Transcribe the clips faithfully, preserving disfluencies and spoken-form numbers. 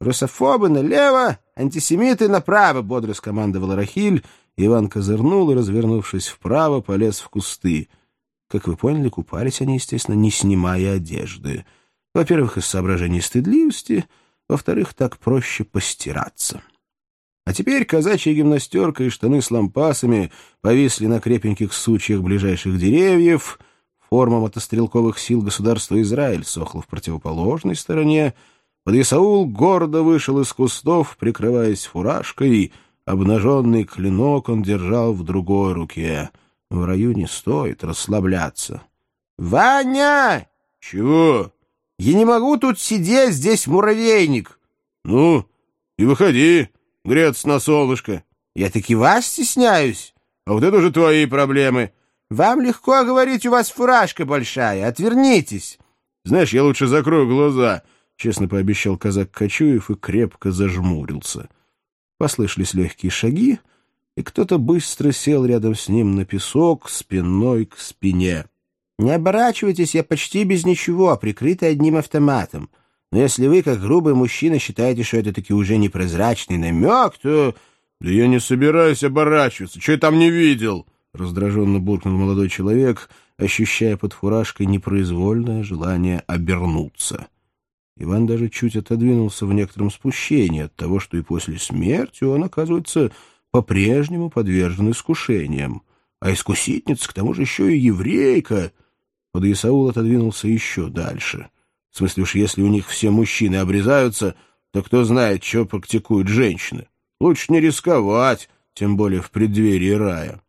«Русофобы налево, антисемиты направо», — бодро скомандовала Рахиль. Иван козырнул и, развернувшись вправо, полез в кусты. Как вы поняли, купались они, естественно, не снимая одежды. Во-первых, из соображений стыдливости, во-вторых, так проще постираться. А теперь казачья гимнастерка и штаны с лампасами повисли на крепеньких сучьях ближайших деревьев. Форма мотострелковых сил государства Израиль сохла в противоположной стороне. Подъясаул гордо вышел из кустов, прикрываясь фуражкой. Обнаженный клинок он держал в другой руке. В раю не стоит расслабляться. «Ваня!» «Чего?» «Я не могу тут сидеть, здесь муравейник». «Ну, и выходи, греться на солнышко». «Я таки вас стесняюсь». «А вот это уже твои проблемы». «Вам легко говорить, у вас фуражка большая. Отвернитесь». «Знаешь, я лучше закрою глаза», — честно пообещал казак Кочуев и крепко зажмурился. Послышались легкие шаги, и кто-то быстро сел рядом с ним на песок, спиной к спине. «Не оборачивайтесь, я почти без ничего, прикрытый одним автоматом. Но если вы, как грубый мужчина, считаете, что это таки уже непрозрачный намек, то...» «Да я не собираюсь оборачиваться. Что я там не видел?» — раздраженно буркнул молодой человек, ощущая под фуражкой непроизвольное желание обернуться. Иван даже чуть отодвинулся в некотором спущении от того, что и после смерти он, оказывается, по-прежнему подвержен искушениям. А искусительница, к тому же, еще и еврейка. Подъясаул отодвинулся еще дальше. В смысле уж, если у них все мужчины обрезаются, то кто знает, что практикуют женщины. Лучше не рисковать, тем более в преддверии рая.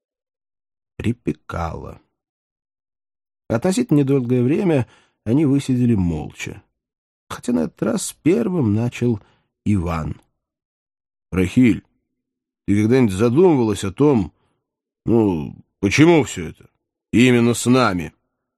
Припекало. Относительно недолгое время они высидели молча. Хотя на этот раз первым начал Иван. «Рахиль, ты когда-нибудь задумывалась о том, ну, почему все это? И именно с нами?»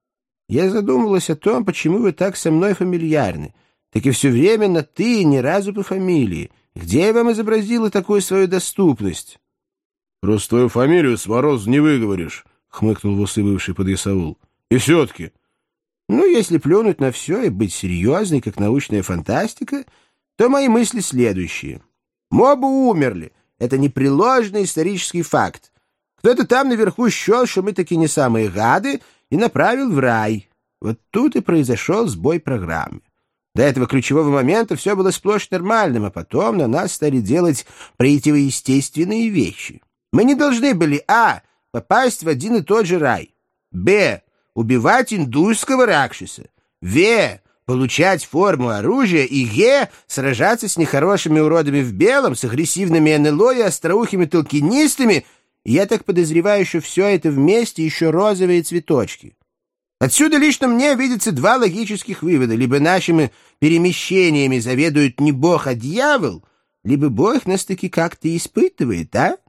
«Я задумывалась о том, почему вы так со мной фамильярны. Так и все время на «ты» ни разу по фамилии. Где я вам изобразила такую свою доступность?» «Просто твою фамилию с морозу не выговоришь», — хмыкнул в усы бывший подъясаул. «И все-таки...» «Ну, если плюнуть на все и быть серьезной, как научная фантастика, то мои мысли следующие. Мобы умерли. Это непреложный исторический факт. Кто-то там наверху счел, что мы таки не самые гады, и направил в рай. Вот тут и произошел сбой программы. До этого ключевого момента все было сплошь нормальным, а потом на нас стали делать противоестественные вещи. Мы не должны были, а, попасть в один и тот же рай, б, убивать индуйского ракшиса, в, получать форму оружия и г, сражаться с нехорошими уродами в белом, с агрессивными эн эл о и остроухими толкинистами. Я так подозреваю, что все это вместе еще розовые цветочки. Отсюда лично мне видятся два логических вывода. Либо нашими перемещениями заведует не Бог, а дьявол, либо Бог нас таки как-то испытывает, а?»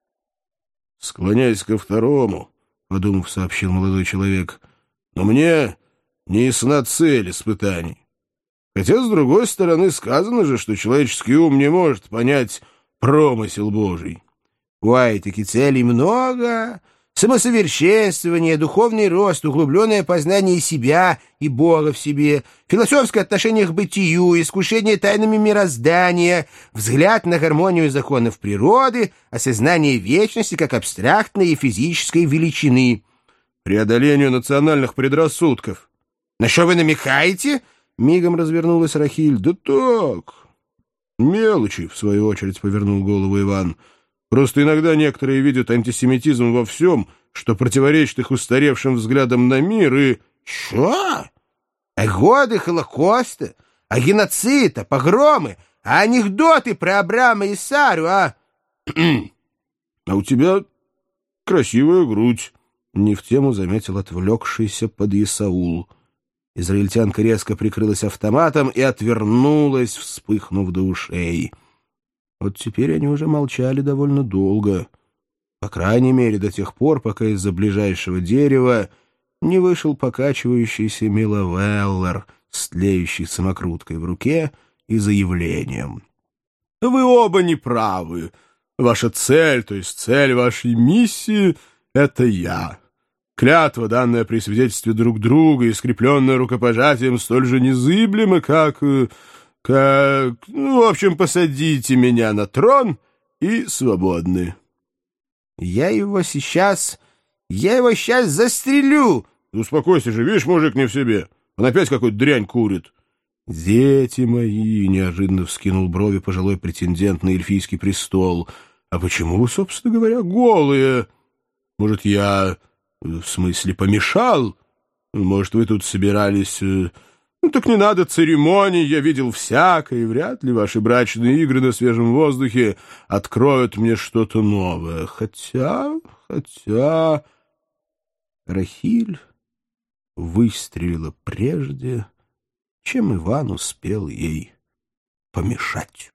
«Склоняюсь ко второму», — подумав, сообщил молодой человек. «Но мне не ясна цель испытаний. Хотя, с другой стороны, сказано же, что человеческий ум не может понять промысел Божий». «Ой, таки целей много. Самосовершенствование, духовный рост, углубленное познание себя и Бога в себе, философское отношение к бытию, искушение тайнами мироздания, взгляд на гармонию законов природы, осознание вечности как абстрактной и физической величины». «Преодолению национальных предрассудков». «На что вы намекаете?» — мигом развернулась Рахиль. «Да так. Мелочи», — в свою очередь повернул голову Иван. «Просто иногда некоторые видят антисемитизм во всем, что противоречит их устаревшим взглядам на мир и...» «Что? А годы Холокоста? А геноцид? А погромы? А анекдоты про Абрама и Сару? А...» «А у тебя красивая грудь», — не в тему заметил отвлекшийся подъясаул. Израильтянка резко прикрылась автоматом и отвернулась, вспыхнув до ушей. Вот теперь они уже молчали довольно долго. По крайней мере, до тех пор, пока из-за ближайшего дерева не вышел покачивающийся Миловеллер с тлеющей самокруткой в руке и заявлением. «Вы оба неправы. Ваша цель, то есть цель вашей миссии — это я. Клятва, данная при свидетельстве друг друга и скрепленная рукопожатием, столь же незыблема, как... Как? Ну, в общем, посадите меня на трон и свободны. Я его сейчас... Я его сейчас застрелю. Успокойся же, видишь, мужик не в себе. Он опять какую-то дрянь курит. Дети мои, неожиданно вскинул брови пожилой претендент на эльфийский престол. А почему вы, собственно говоря, голые? Может, я, в смысле, помешал? Может, вы тут собирались... Ну, так не надо церемоний, я видел всякое, и вряд ли ваши брачные игры на свежем воздухе откроют мне что-то новое. Хотя, хотя... Рахиль выстрелила прежде, чем Иван успел ей помешать.